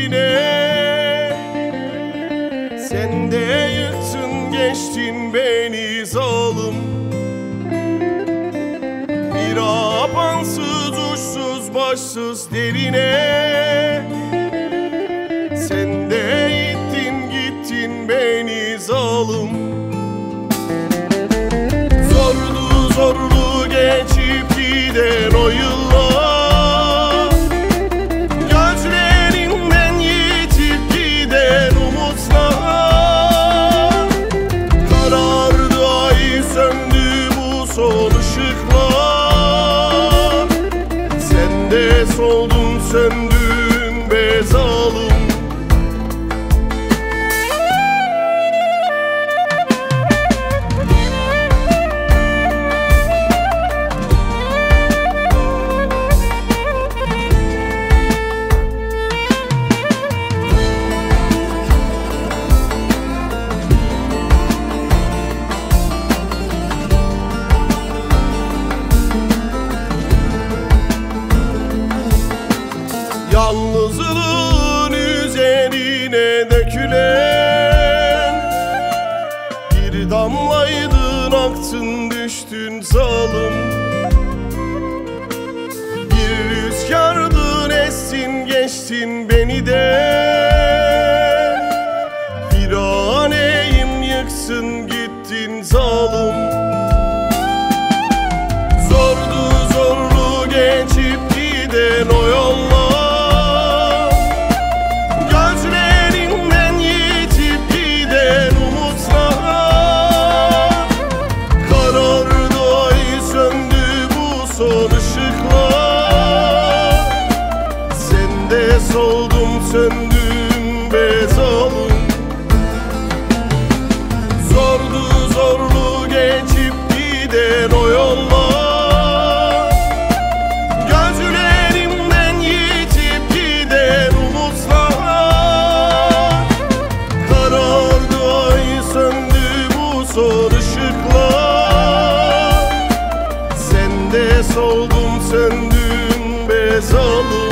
derine. Sen de yıktın geçtin beni zalim. Bir apansız uçsuz başsız derine. Sen de gittin beni zalim. Zorlu zorlu geçip giden o yıllar, gözlerinden yitip giden umutlar. Karardı ay, söndü bu son ışıklar. Sen de soldun söndün be zalim. Yalnızlığın üzerine dökülen bir damlaydın, aktın düştün zalim. Bir rüzgardın, estin geçtin beni de. Bir aneyim, yıksın gittin zalim. Zordu zorlu geçip giden o yollar, son ışıklar. Sen de soldun söndün be zalim. Zordu zorlu geçip giden o yollar, gözlerimden yitip giden umutlar. Karardı ay, söndü bu son ışıklar. Sen de soldun söndün be zalim.